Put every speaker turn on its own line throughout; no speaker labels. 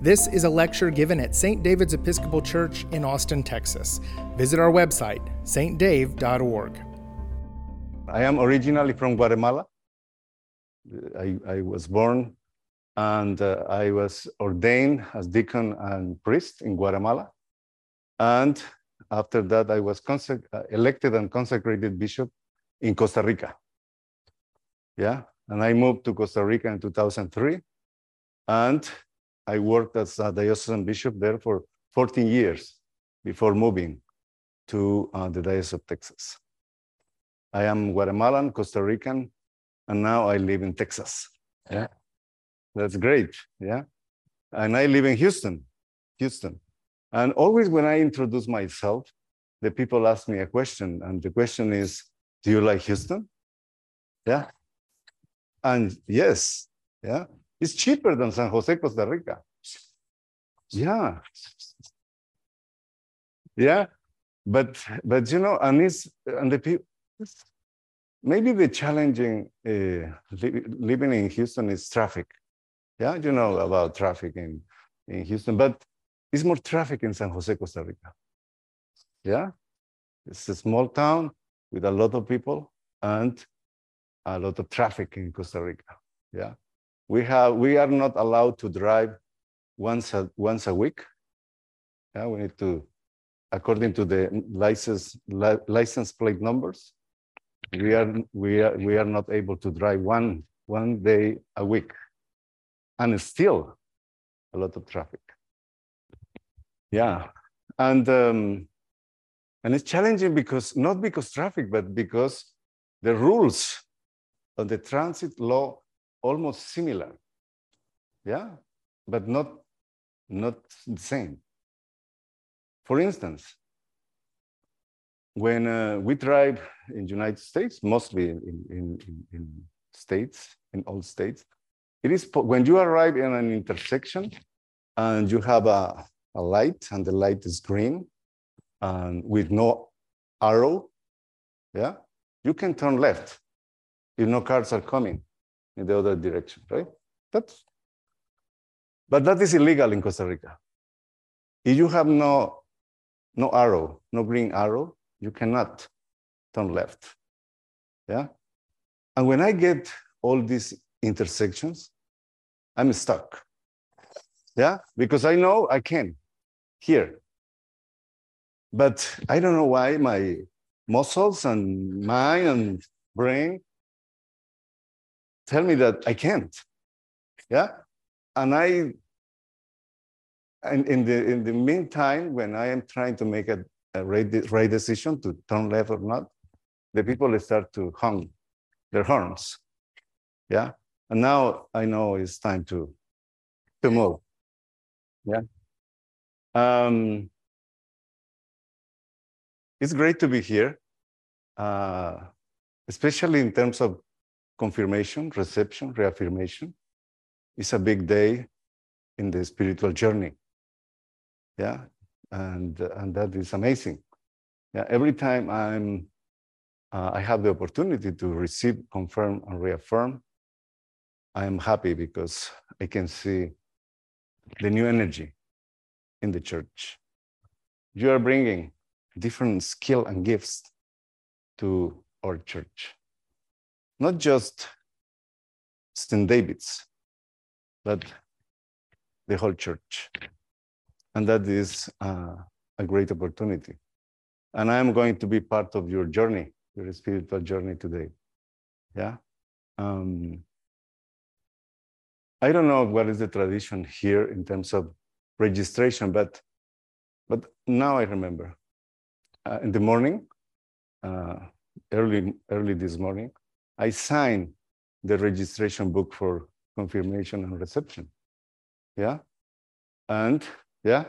This is a lecture given at St. David's Episcopal Church in Austin, Texas. Visit our website, stdave.org.
I am originally from Guatemala. I was born and I was ordained as deacon and priest in Guatemala. And after that, I was elected and consecrated bishop in Costa Rica. Yeah, and I moved to Costa Rica in 2003. And I worked as a diocesan bishop there for 14 years before moving to the Diocese of Texas. I am Guatemalan, Costa Rican, and now I live in Texas. Yeah, that's great. Yeah, and I live in Houston. And always when I introduce myself, the people ask me a question, and the question is, do you like Houston? Yeah, and yes, yeah, it's cheaper than San Jose, Costa Rica. Yeah, yeah, but you know, and the people. Maybe the challenging living in Houston is traffic. Yeah, you know about traffic in Houston, but it's more traffic in San Jose, Costa Rica. Yeah, it's a small town with a lot of people and a lot of traffic in Costa Rica. Yeah, we are not allowed to drive once a week. Yeah, we need to, according to the license plate numbers. We are not able to drive one day a week, and it's still a lot of traffic. Yeah, and it's challenging not because traffic, but because the rules of the transit law almost similar. Yeah, but not the same. For instance, when we drive in United States, mostly in all states, it is when you arrive in an intersection and you have a light and the light is green and with no arrow, yeah, you can turn left if no cars are coming in the other direction, right? But that is illegal in Costa Rica. If you have no arrow, no green arrow, you cannot turn left. Yeah. And when I get all these intersections, I'm stuck. Yeah. Because I know I can here. But I don't know why my muscles and mind and brain tell me that I can't. Yeah. And in the meantime, when I am trying to make a right decision to turn left or not, the people start to honk their horns. Yeah. And now I know it's time to move. Yeah. It's great to be here, especially in terms of confirmation, reception, reaffirmation. It's a big day in the spiritual journey. Yeah. And that is amazing. Yeah, every time I have the opportunity to receive, confirm, and reaffirm, I am happy because I can see the new energy in the church. You are bringing different skill and gifts to our church. Not just St. David's, but the whole church. And that is a great opportunity. And I'm going to be part of your journey, your spiritual journey today. Yeah. I don't know what is the tradition here in terms of registration, but now I remember. In the morning, early this morning, I signed the registration book for confirmation and reception. Yeah. And yeah.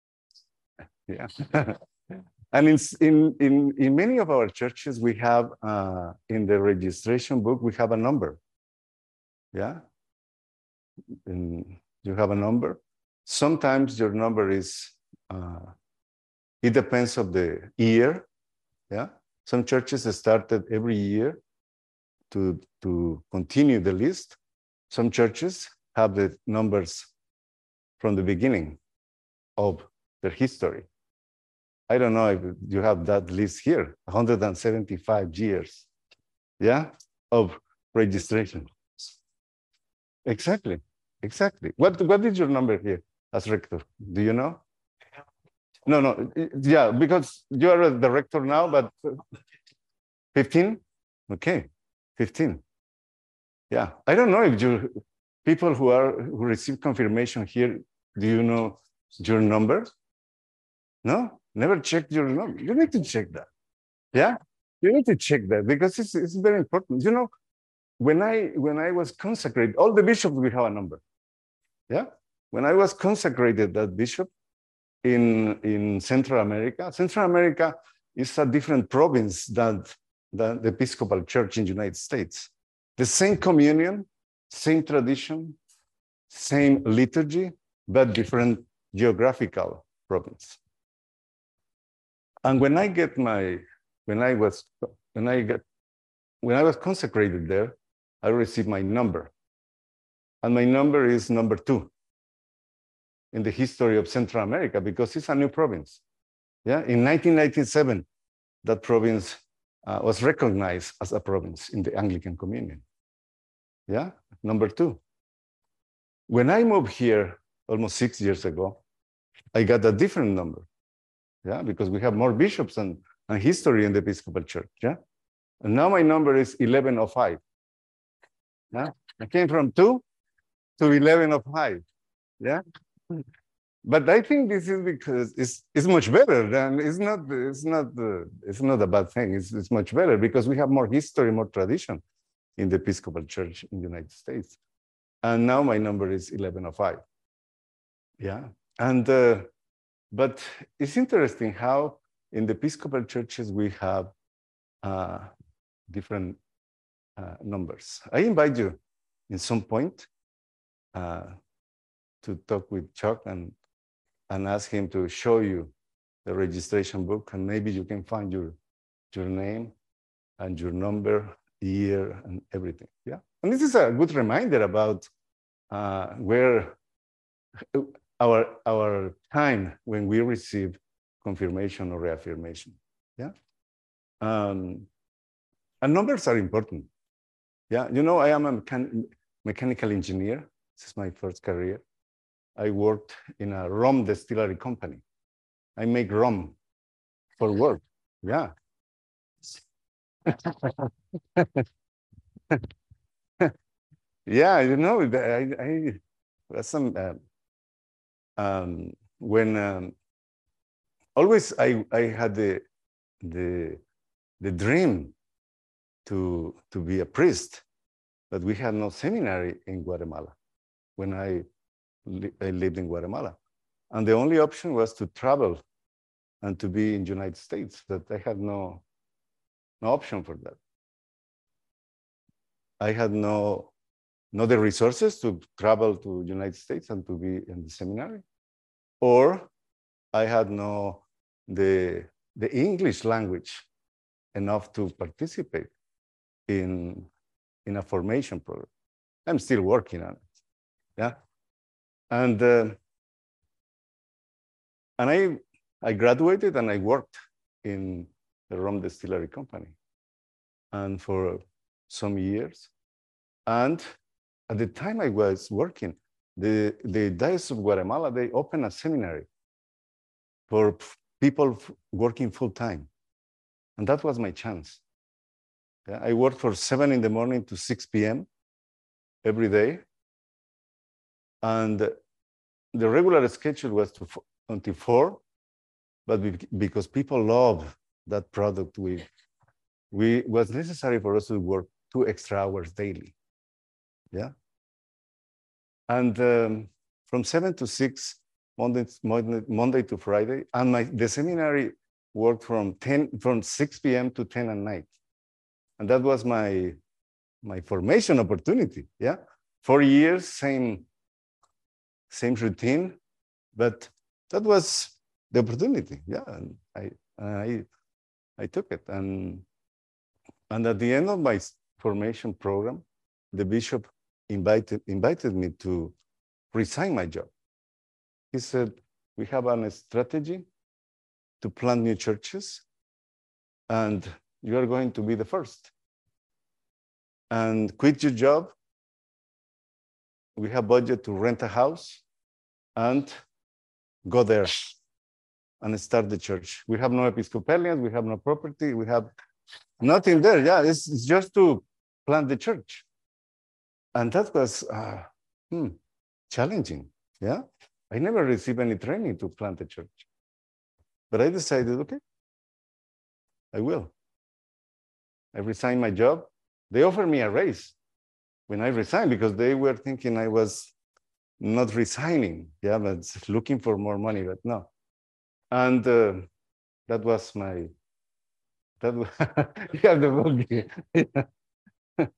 And in many of our churches, we have in the registration book, we have a number. Yeah. And you have a number. Sometimes your number is, it depends of the year. Yeah. Some churches started every year to continue the list. Some churches have the numbers from the beginning of their history. I don't know if you have that list here, 175 years, yeah, of registration. Exactly, exactly. What is your number here as rector? Do you know? No, yeah, because you are the rector now, but 15? Okay, 15. Yeah, I don't know if you people who receive confirmation here, do you know your number? No, never checked your number. You need to check that. Yeah, you need to check that because it's very important. You know, when I was consecrated, all the bishops will have a number. Yeah, when I was consecrated as bishop in Central America is a different province than the Episcopal Church in the United States. The same communion, same tradition, same liturgy, but different geographical province. And when I was consecrated there, I received my number. And my number is number 2 in the history of Central America because it's a new province. Yeah, in 1997, that province was recognized as a province in the Anglican Communion. Yeah, number 2. When I moved here almost 6 years ago, I got a different number. Yeah, because we have more bishops and history in the Episcopal Church. Yeah, and now my number is 1105. Yeah, I came from 2 to 1105. Yeah, but I think this is because it's much better than it's not a bad thing. It's much better because we have more history, more tradition in the Episcopal Church in the United States. And now my number is 1105. Yeah, and but it's interesting how in the Episcopal churches we have different numbers. I invite you in some point to talk with Chuck and ask him to show you the registration book, and maybe you can find your name and your number, year, and everything. Yeah, and this is a good reminder about where our time when we receive confirmation or reaffirmation. Yeah, and numbers are important. Yeah, you know, I am a mechanical engineer. This is my first career. I worked in a rum distillery company. I make rum for work. Yeah. Yeah, you know, I was some when always I had the dream to be a priest, but we had no seminary in Guatemala when I lived in Guatemala. And the only option was to travel and to be in the United States, but I had no option for that. I had no the resources to travel to the United States and to be in the seminary, or I had no the English language enough to participate in a formation program. I'm still working on it. Yeah. And I graduated and I worked in the rum distillery company and for some years. And at the time I was working, the Diocese of Guatemala, they opened a seminary for people working full time. And that was my chance. Yeah, I worked from 7 in the morning to 6 p.m. every day. And the regular schedule was until 4, but because people love that product, we was necessary for us to work 2 extra hours daily. Yeah. And from 7 to 6, Monday to Friday, and the seminary worked from 6 p.m. to 10 at night. And that was my formation opportunity. Yeah. 4 years, same routine, but that was the opportunity. Yeah, and I took it. And at the end of my formation program, the bishop invited me to resign my job He said, we have a strategy to plant new churches, and you are going to be the first. And quit your job. We have budget to rent a house and go there and start the church. We have no Episcopalians, we have no property, we have nothing there. Yeah, it's just to plant the church. And that was challenging. Yeah, I never received any training to plant a church. But I decided, okay, I will. I resigned my job. They offered me a raise when I resigned because they were thinking I was not resigning, yeah, but looking for more money, but no. And that was my, that was, you have the book.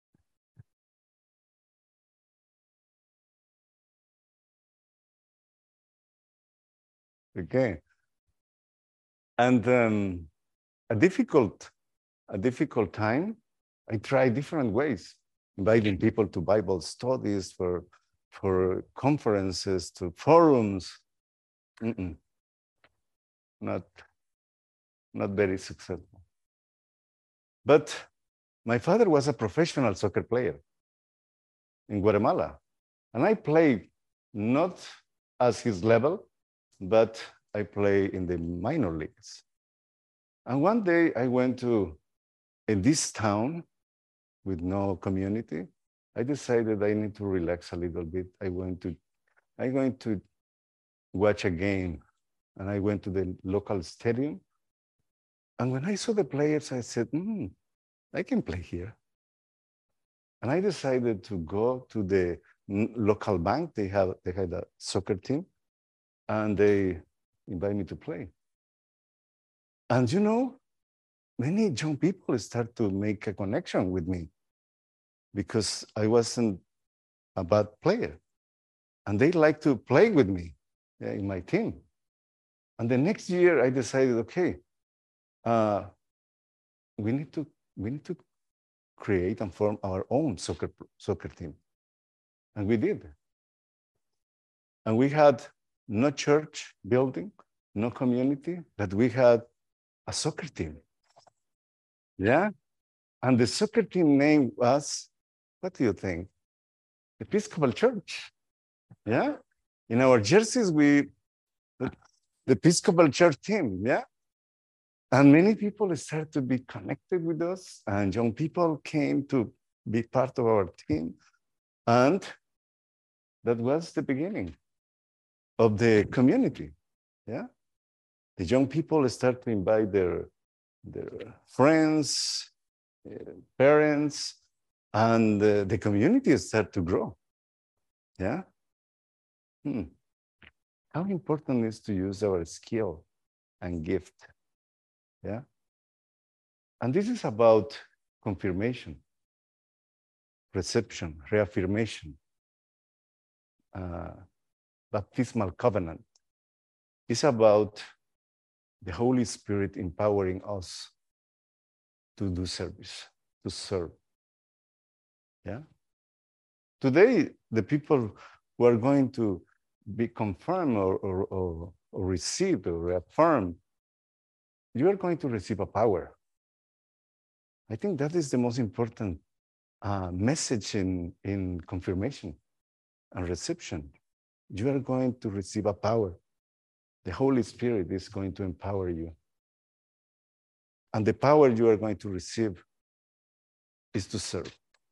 Okay. And a difficult time, I tried different ways, inviting people to Bible studies, for conferences, to forums. Not very successful. But my father was a professional soccer player in Guatemala. And I played not as his level, but I play in the minor leagues. And one day I went to, in this town with no community, I decided I need to relax a little bit. I'm going to watch a game. And I went to the local stadium. And when I saw the players, I said, I can play here. And I decided to go to the local bank. They had a soccer team, and they invited me to play. And you know, many young people start to make a connection with me because I wasn't a bad player. And they like to play with me in my team. And the next year I decided, okay, we need to create and form our own soccer team. And we did. And we had no church building, no community, but we had a soccer team. Yeah? And the soccer team name was, what do you think? Episcopal Church. Yeah? In our jerseys, the Episcopal Church team, yeah? And many people started to be connected with us, and young people came to be part of our team. And that was the beginning of the community, yeah? The young people start to invite their friends, parents, and the community start to grow, yeah? How important is to use our skill and gift, yeah? And this is about confirmation, reception, reaffirmation, baptismal covenant. It's about the Holy Spirit empowering us to do service, to serve. Yeah? Today, the people who are going to be confirmed or received or reaffirmed, you are going to receive a power. I think that is the most important message in confirmation and reception. You are going to receive a power. The Holy Spirit is going to empower you. And the power you are going to receive is to serve.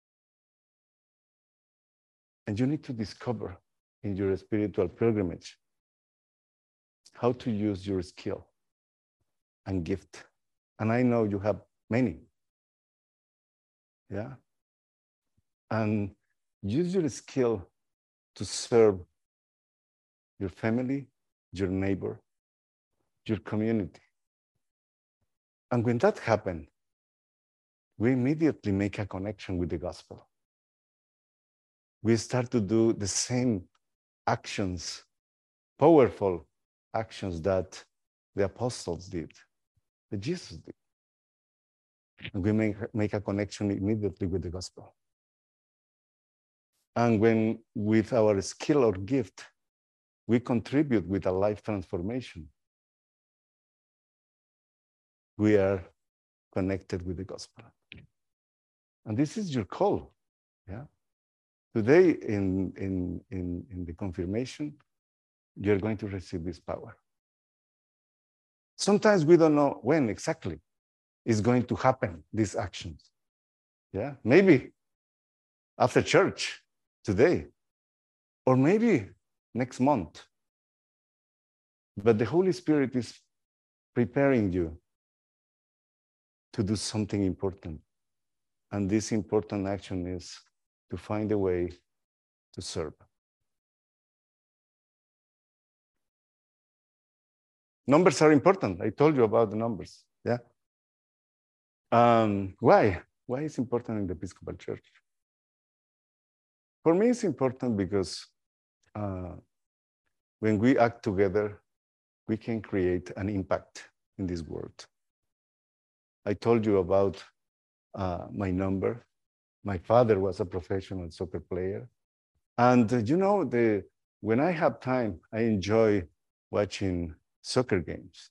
And you need to discover in your spiritual pilgrimage how to use your skill and gift. And I know you have many. Yeah? And use your skill to serve your family, your neighbor, your community. And when that happens, we immediately make a connection with the gospel. We start to do the same actions, powerful actions that the apostles did, that Jesus did. And we make a connection immediately with the gospel. And when with our skill or gift, we contribute with a life transformation. We are connected with the gospel. And this is your call. Yeah. Today in the confirmation, you're going to receive this power. Sometimes we don't know when exactly it's going to happen, these actions. Yeah, maybe after church today, or maybe next month. But the Holy Spirit is preparing you to do something important. And this important action is to find a way to serve. Numbers are important. I told you about the numbers. Yeah. Why? Why is important in the Episcopal Church? For me, it's important because when we act together, we can create an impact in this world. I told you about my number. My father was a professional soccer player. And you know, when I have time, I enjoy watching soccer games.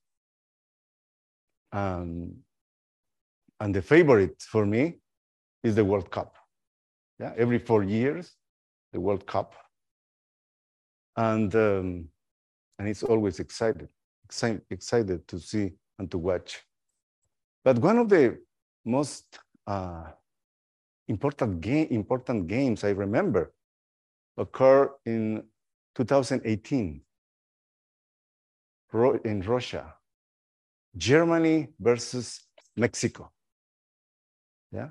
And the favorite for me is the World Cup. Yeah, every 4 years, the World Cup. And it's always excited to see and to watch. But one of the most important games I remember occurred in 2018 in Russia, Germany versus Mexico. Yeah.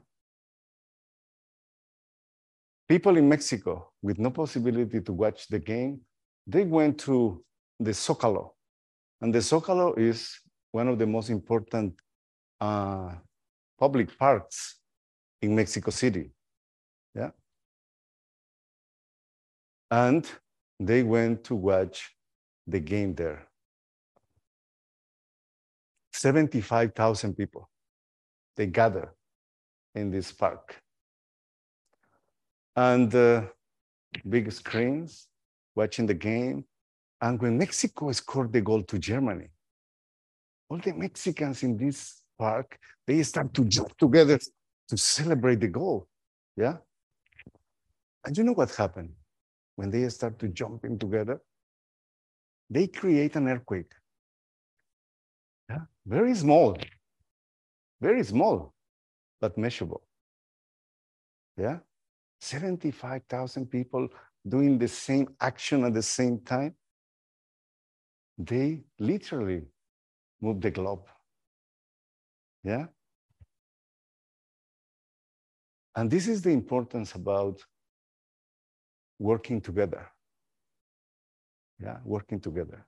People in Mexico with no possibility to watch the game, they went to the Zócalo. And the Zócalo is one of the most important public parks in Mexico City. Yeah. And they went to watch the game there. 75,000 people, they gather in this park. And big screens, watching the game. And when Mexico scored the goal to Germany, all the Mexicans in this park, they start to jump together to celebrate the goal. Yeah. And you know what happened? When they start to jumping together, they create an earthquake. Yeah. Very small, but measurable. Yeah. 75,000 people doing the same action at the same time. They literally move the globe. Yeah. And this is the importance about working together. Yeah, working together.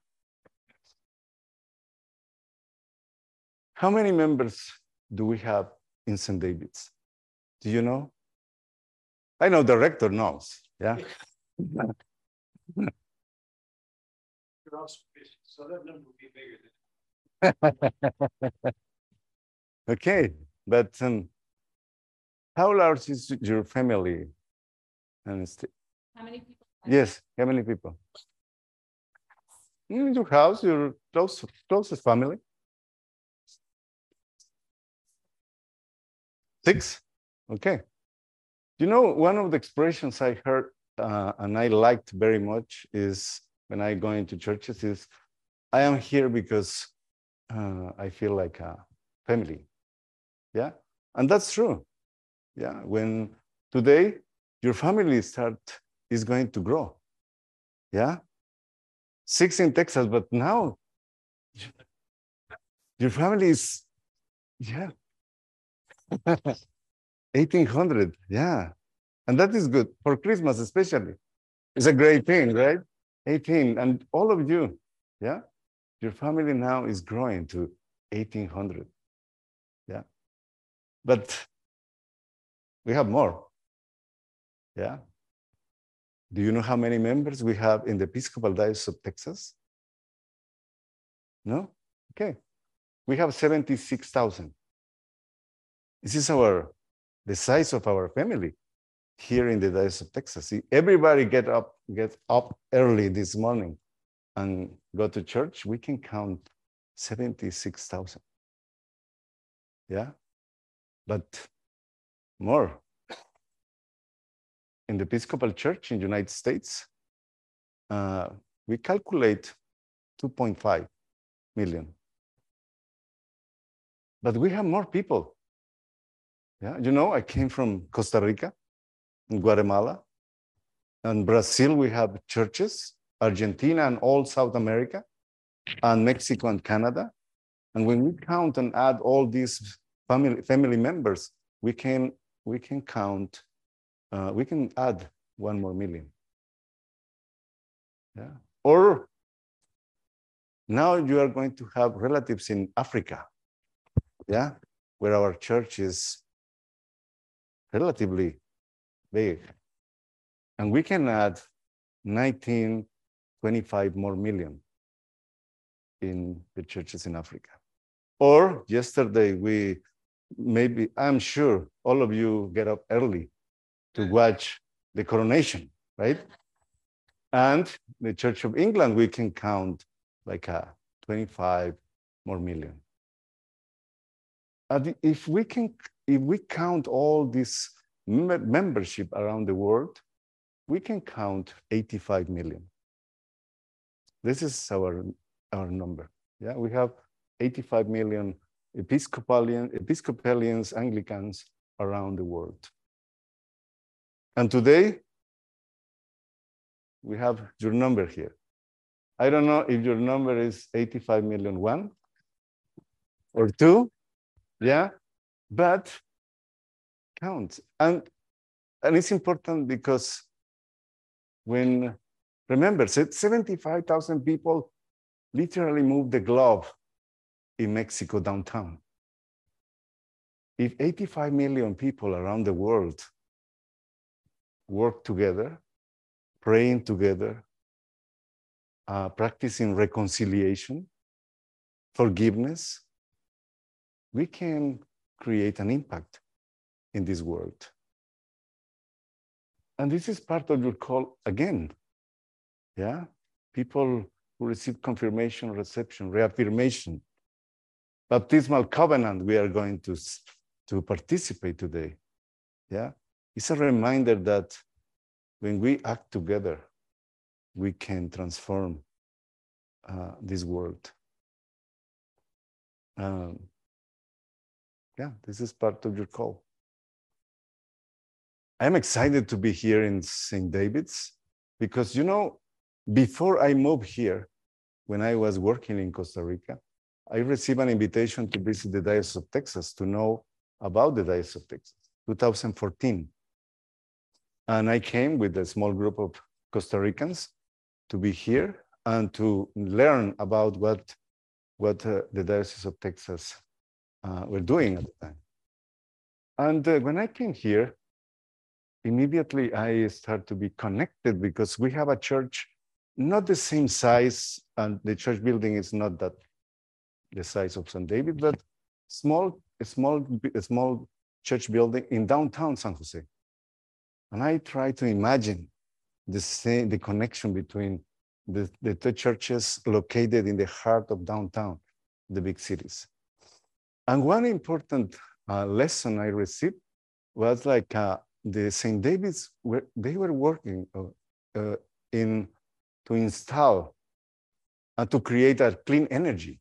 How many members do we have in St. David's? Do you know? I know the rector knows. Yeah.
So that number would be bigger than.
Okay, but how large is your family?
How many people?
Yes, how many people? In your house, your closest family? 6? Okay. You know, one of the expressions I heard and I liked very much is when I go into churches is, I am here because I feel like a family. Yeah, and that's true. Yeah, when today your family is going to grow. Yeah, 6 in Texas, but now your family is, yeah, 1,800. Yeah, and that is good for Christmas, especially. It's a great thing, right? 18, and all of you, yeah, your family now is growing to 1,800. Yeah, but we have more. Yeah. Do you know how many members we have in the Episcopal Diocese of Texas? No? Okay. We have 76,000. This is the size of our family here in the Diocese of Texas. See, everybody gets up early this morning and go to church, we can count 76,000. Yeah, but more. In the Episcopal Church in the United States, we calculate 2.5 million. But we have more people. Yeah, you know, I came from Costa Rica, and Guatemala, and Brazil. We have churches, Argentina and all South America, and Mexico and Canada. And when we count and add all these family members, we can count. We can add 1 more million. Yeah. Or now you are going to have relatives in Africa, yeah, where our church is relatively big. And we can add 19, 25 more million in the churches in Africa. Or yesterday, I'm sure all of you get up early to watch the coronation, right? And the Church of England, we can count like 25 more million. And if we count all this membership around the world, we can count 85 million. This is our number. Yeah, we have 85 million Episcopalians, Anglicans around the world. And today, we have your number here. I don't know if your number is 85 million 1 or 2, yeah, but count. And it's important because remember, 75,000 people literally moved the globe in Mexico downtown. If 85 million people around the world work together, praying together, practicing reconciliation, forgiveness, we can create an impact in this world. And this is part of your call again. Yeah, people who receive confirmation, reception, reaffirmation, baptismal covenant, we are going to participate today. Yeah, it's a reminder that when we act together, we can transform this world. Yeah, this is part of your call. I'm excited to be here in St. David's because, you know, before I moved here, when I was working in Costa Rica, I received an invitation to visit the Diocese of Texas to know about the Diocese of Texas, 2014. And I came with a small group of Costa Ricans to be here and to learn about what the Diocese of Texas were doing at the time. And when I came here, immediately I started to be connected because we have a church, not the same size, and the church building is not that the size of St. David, but a small church building in downtown San Jose. And I try to imagine the connection between the two churches located in the heart of downtown, the big cities. And one important lesson I received was like the St. David's, they were working to install and to create a clean energy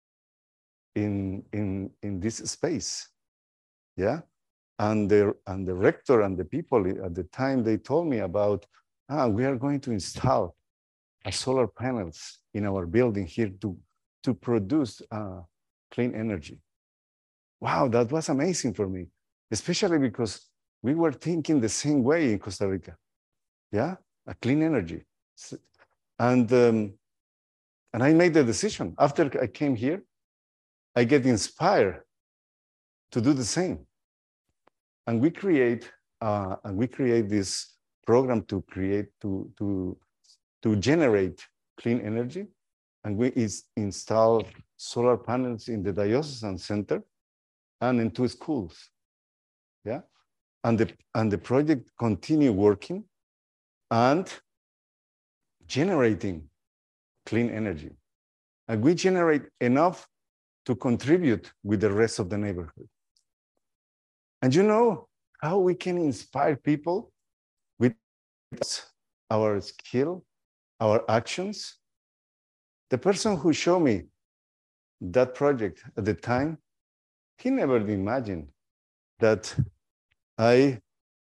in this space. Yeah. And the rector and the people at the time, they told me about, we are going to install solar panels in our building here to produce clean energy. Wow, that was amazing for me, especially because we were thinking the same way in Costa Rica. Yeah, a clean energy. And I made the decision. After I came here, I get inspired to do the same. And we create this program to generate clean energy, and we install solar panels in the diocesan center and in 2 schools. Yeah, and the project continue working and generating clean energy. And we generate enough to contribute with the rest of the neighborhood. And you know how we can inspire people with our skill, our actions? The person who showed me that project at the time, he never imagined that I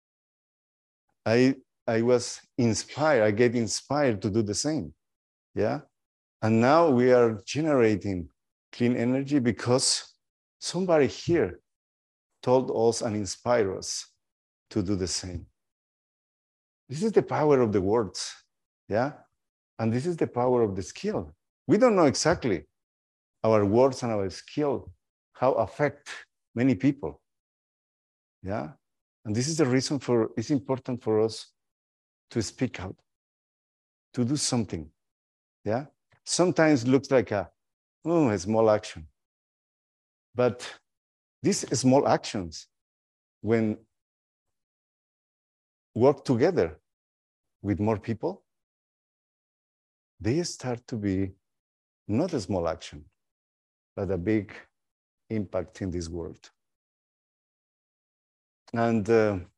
was inspired, I get inspired to do the same, yeah? And now we are generating clean energy because somebody here told us and inspired us to do the same. This is the power of the words, yeah? And this is the power of the skill. We don't know exactly our words and our skill, how affect many people, yeah? And this is the reason it's important for us to speak out, to do something, yeah? Sometimes looks like a small action. But these small actions, when work together with more people, they start to be not a small action, but a big impact in this world. And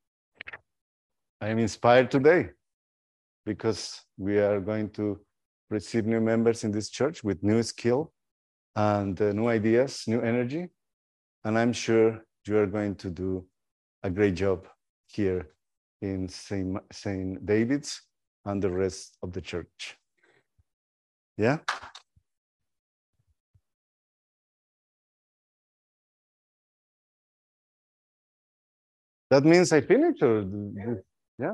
I am inspired today because we are going to receive new members in this church with new skill and new ideas, new energy. And I'm sure you are going to do a great job here in St. David's and the rest of the church. Yeah? That means I finished, or yeah?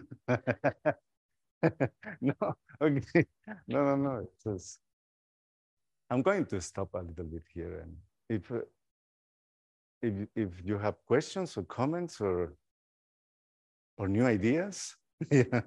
No, okay. No. It's just, I'm going to stop a little bit here, and if you have questions or comments or new ideas, yeah.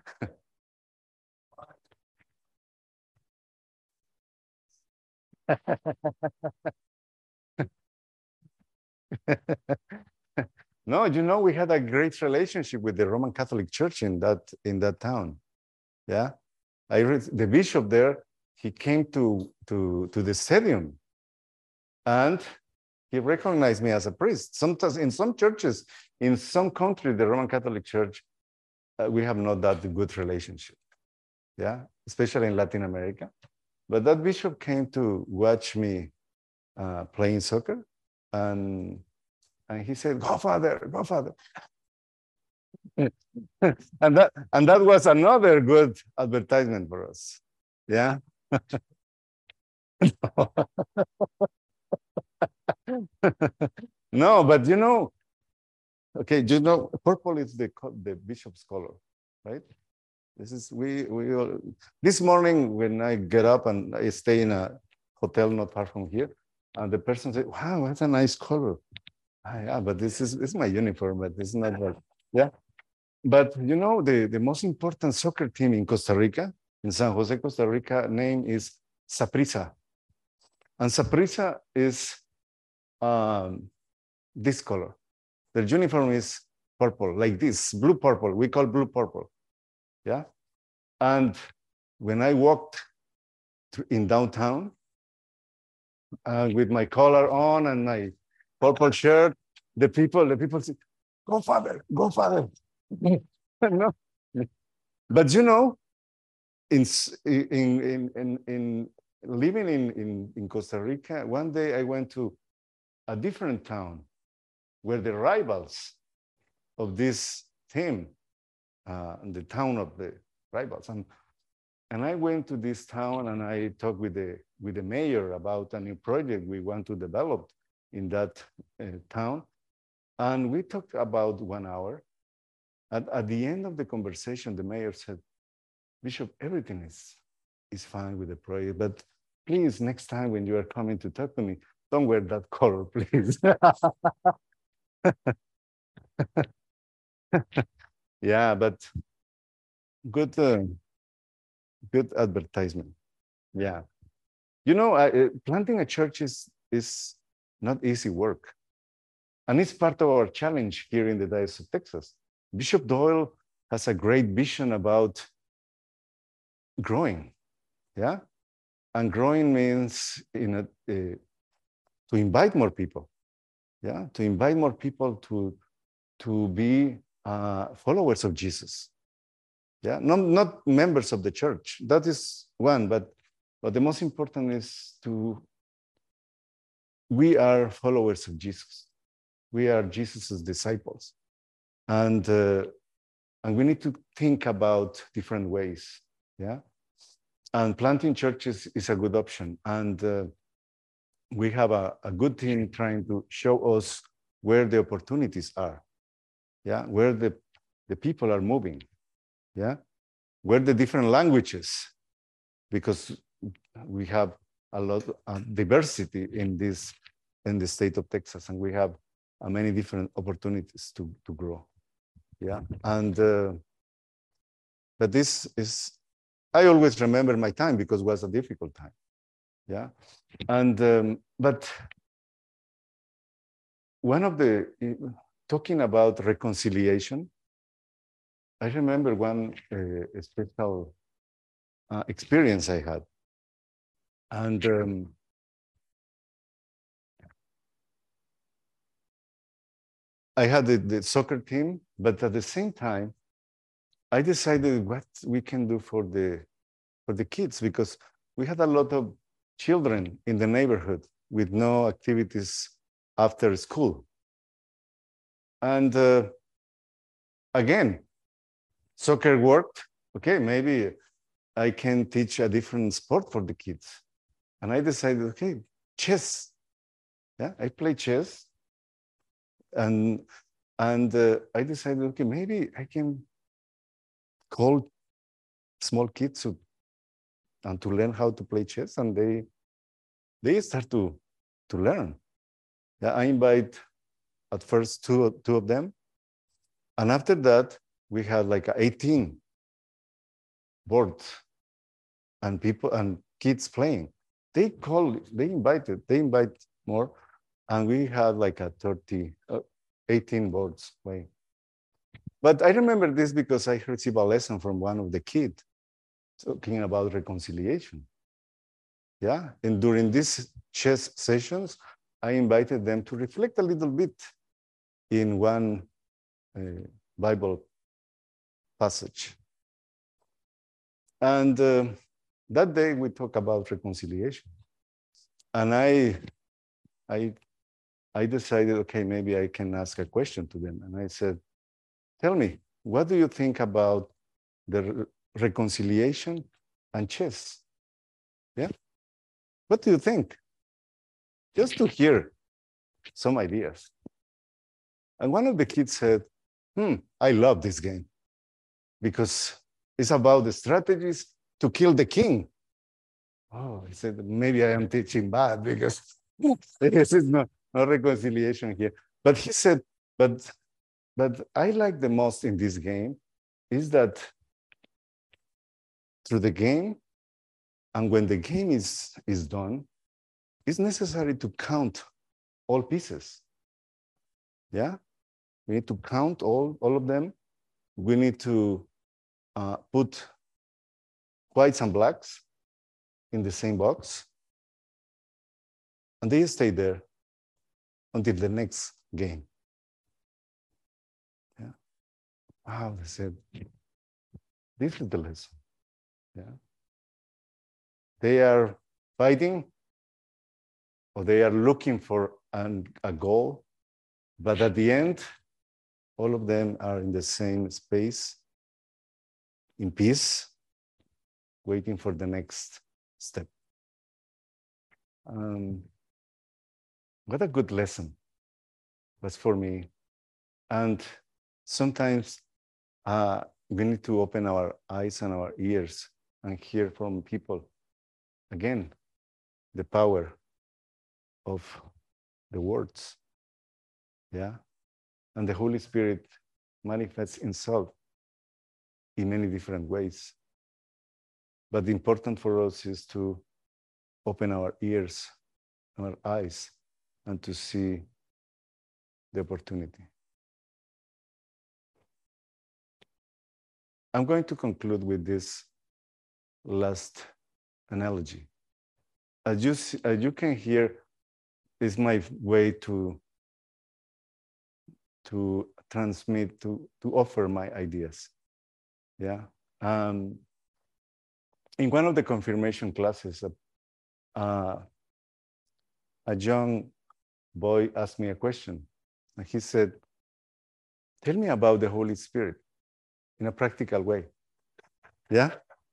No, you know, we had a great relationship with the Roman Catholic Church in that town. Yeah, I read the bishop there. He came to the stadium, and he recognized me as a priest. Sometimes in some churches, in some countries, the Roman Catholic Church, we have not that good relationship. Yeah, especially in Latin America. But that bishop came to watch me playing soccer, and he said, "Go, Father, go, Father." and that was another good advertisement for us. Yeah. No, but you know, okay, you know, purple is the bishop's color, right? This is this morning when I get up and I stay in a hotel not far from here, and the person said, "Wow, that's a nice color." Yeah, but this is my uniform, but it's not that. Yeah. But you know, the most important soccer team in Costa Rica, in San Jose, Costa Rica, name is Saprissa. And Saprissa is this color. Their uniform is purple, like this, blue purple. We call blue purple. Yeah. And when I walked in downtown with my collar on and my purple shirt, the people said, "Go, Father, go, Father." No. But you know, in living in Costa Rica, one day I went to a different town where the rivals of this team, the town of the rivals, and I went to this town and I talked with the mayor about a new project we want to develop in that town, and we talked about 1 hour. At the end of the conversation, the mayor said, "Bishop, everything is fine with the project, but please, next time when you are coming to talk to me, don't wear that color, please." Yeah, but good advertisement. Yeah. You know, planting a church is not easy work. And it's part of our challenge here in the Diocese of Texas. Bishop Doyle has a great vision about growing Yeah, and growing means to invite more people. Yeah, to invite more people to be followers of Jesus. Yeah, not members of the church. That is one, but the most important is we are followers of Jesus. We are Jesus's disciples, and we need to think about different ways. Yeah, and planting churches is a good option, and we have a good team trying to show us where the opportunities are. Yeah, where the people are moving. Yeah, where the different languages, because we have a lot of diversity in the state of Texas, and we have many different opportunities to grow. Yeah, and but this is, I always remember my time because it was a difficult time. Yeah, and but one of the talking about reconciliation, I remember one special experience I had, and I had the soccer team, but at the same time, I decided what we can do for the kids, because we had a lot of children in the neighborhood with no activities after school. And again, soccer worked. Okay, maybe I can teach a different sport for the kids. And I decided, okay, chess. Yeah, I play chess. And I decided, okay, maybe I can call small kids to learn how to play chess, and they start to learn. Yeah, I invite at first two of them, and after that we had like 18 boards and people and kids playing. They invite more, and we had like a 18 boards playing. But I remember this because I received a lesson from one of the kids talking about reconciliation. Yeah, and during these chess sessions, I invited them to reflect a little bit in one Bible passage. And that day we talked about reconciliation. And I decided, okay, maybe I can ask a question to them. And I said, tell me, what do you think about the reconciliation and chess? Yeah? What do you think? Just to hear some ideas. And one of the kids said, I love this game because it's about the strategies to kill the king. Oh, I said, maybe I am teaching bad because this is no reconciliation here. But he said, but I like the most in this game is that through the game, and when the game is done, it's necessary to count all pieces. Yeah, we need to count all of them. We need to put whites and blacks in the same box, and they stay there until the next game. Yeah. Wow, they said, this is the lesson. Yeah. They are fighting, or they are looking for a goal, but at the end, all of them are in the same space, in peace, waiting for the next step. What a good lesson was for me. And sometimes we need to open our eyes and our ears and hear from people, again, the power of the words. Yeah. And the Holy Spirit manifests himself in many different ways. But the important for us is to open our ears, our eyes, and to see the opportunity. I'm going to conclude with this last analogy. As you can hear, is my way to transmit, to offer my ideas. Yeah. In one of the confirmation classes, a young boy asked me a question, and he said, "Tell me about the Holy Spirit in a practical way." Yeah.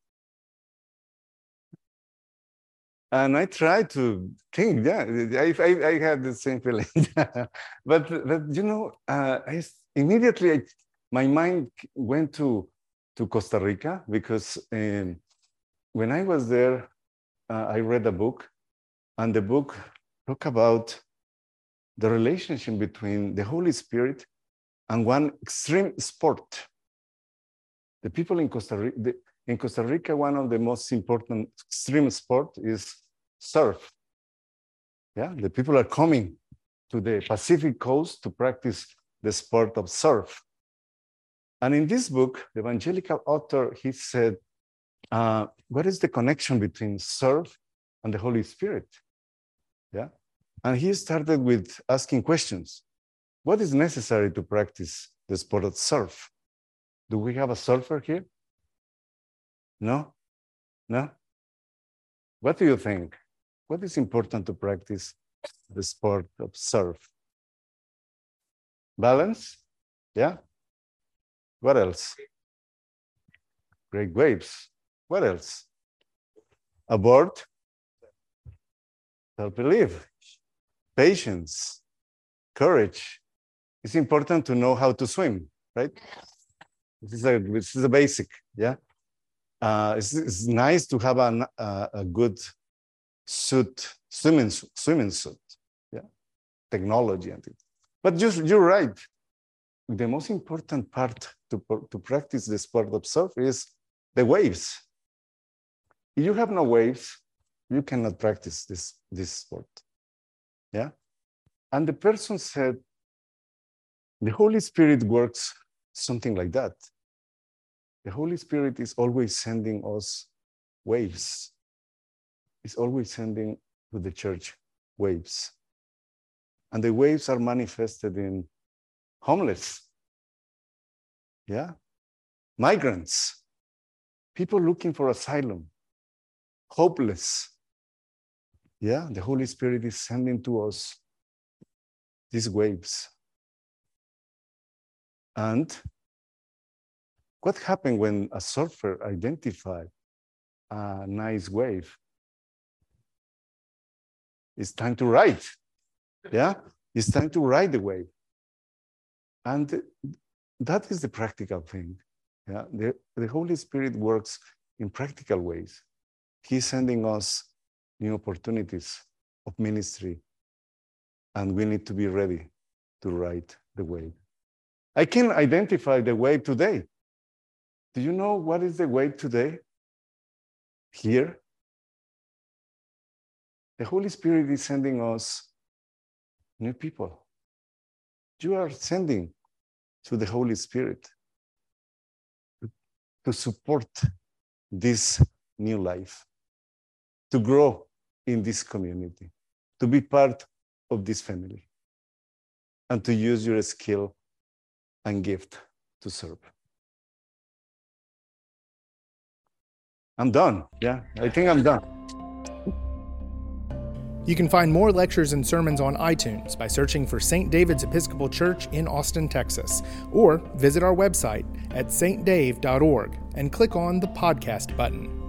And I tried to think, yeah, I had the same feeling. but you know, immediately my mind went to Costa Rica, because when I was there, I read a book, and the book talked about the relationship between the Holy Spirit and one extreme sport. The people in Costa Rica, one of the most important extreme sport is surf. Yeah, the people are coming to the Pacific coast to practice the sport of surf. And in this book, the evangelical author, he said, what is the connection between surf and the Holy Spirit? Yeah. And he started with asking questions. What is necessary to practice the sport of surf? Do we have a surfer here? No? No? What do you think? What is important to practice the sport of surf? Balance? Yeah? What else? Great waves. What else? A board? Self-belief. Patience. Courage. It's important to know how to swim, right? This is a basic, yeah? It's nice to have a good suit, swimming suit, yeah? Technology and it. But you're right. The most important part to practice the sport of surf is the waves. If you have no waves, you cannot practice this sport, yeah? And the person said, the Holy Spirit works something like that. The Holy Spirit is always sending us waves. It's always sending to the church waves. And the waves are manifested in homeless, yeah? Migrants, people looking for asylum, hopeless. Yeah, the Holy Spirit is sending to us these waves. And what happened when a surfer identified a nice wave? It's time to ride. Yeah, it's time to ride the wave. And that is the practical thing. Yeah, the Holy Spirit works in practical ways. He's sending us new opportunities of ministry, and we need to be ready to ride the wave. I can identify the wave today. Do you know what is the wave today? Here. The Holy Spirit is sending us new people. You are sending to the Holy Spirit to support this new life, to grow in this community, to be part of this family, and to use your skill and gift to serve. I'm done. Yeah, I think I'm done.
You can find more lectures and sermons on iTunes by searching for St. David's Episcopal Church in Austin, Texas, or visit our website at stdave.org and click on the podcast button.